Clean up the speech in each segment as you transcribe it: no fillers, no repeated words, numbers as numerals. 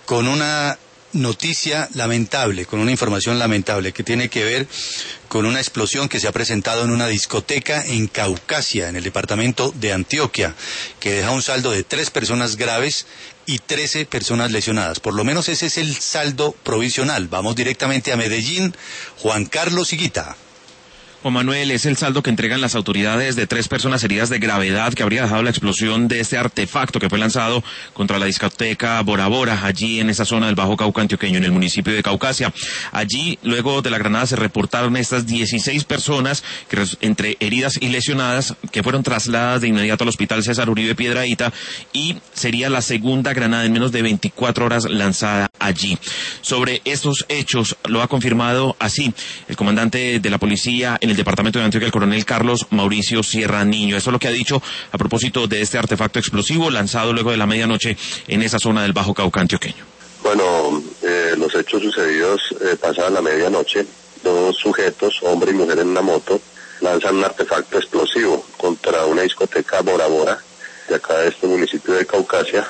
con una noticia lamentable, con una información lamentable que tiene que ver con una explosión que se ha presentado en una discoteca en Caucasia, en el departamento de Antioquia, que deja un saldo de 3 personas graves y 13 personas lesionadas. Por lo menos ese es el saldo provisional. Vamos directamente a Medellín. Juan Carlos Higuita. Juan Manuel, es el saldo que entregan las autoridades de 3 personas heridas de gravedad que habría dejado la explosión de este artefacto que fue lanzado contra la discoteca Bora Bora, allí en esa zona del Bajo Cauca antioqueño, en el municipio de Caucasia. Allí, luego de la granada, se reportaron estas 16 personas, entre heridas y lesionadas, que fueron trasladadas de inmediato al Hospital César Uribe Piedrahíta, y sería la segunda granada en menos de 24 horas lanzada allí. Sobre estos hechos, lo ha confirmado así el comandante de la policía en el departamento de Antioquia, el coronel Carlos Mauricio Sierra Niño. Eso es lo que ha dicho a propósito de este artefacto explosivo lanzado luego de la medianoche en esa zona del Bajo Cauca antioqueño. Bueno, los hechos sucedidos pasaban la medianoche. 2 sujetos, hombre y mujer en una moto, lanzan un artefacto explosivo contra una discoteca Bora Bora de acá de este municipio de Caucasia,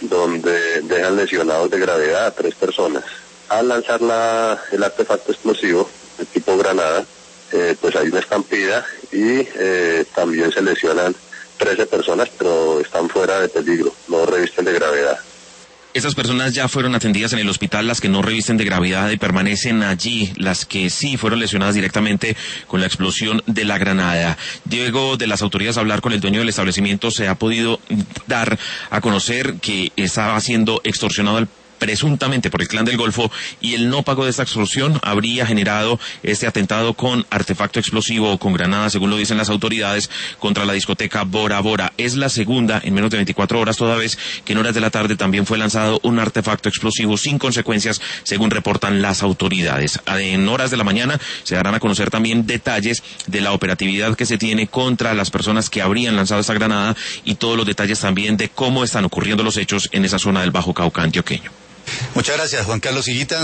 donde dejan lesionados de gravedad a 3 personas. Al lanzar el artefacto explosivo de tipo granada, pues hay una estampida y también se lesionan 13 personas, pero están fuera de peligro, no revisten de gravedad. Estas personas ya fueron atendidas en el hospital, las que no revisten de gravedad y permanecen allí, las que sí fueron lesionadas directamente con la explosión de la granada. Luego de las autoridades hablar con el dueño del establecimiento, se ha podido dar a conocer que estaba siendo extorsionado presuntamente por el Clan del Golfo, y el no pago de esta extorsión habría generado este atentado con artefacto explosivo o con granada, según lo dicen las autoridades, contra la discoteca Bora Bora. Es la segunda en menos de 24 horas, toda vez que en horas de la tarde también fue lanzado un artefacto explosivo sin consecuencias, según reportan las autoridades. En horas de la mañana se darán a conocer también detalles de la operatividad que se tiene contra las personas que habrían lanzado esta granada y todos los detalles también de cómo están ocurriendo los hechos en esa zona del Bajo Cauca antioqueño. Muchas gracias, Juan Carlos Higuita.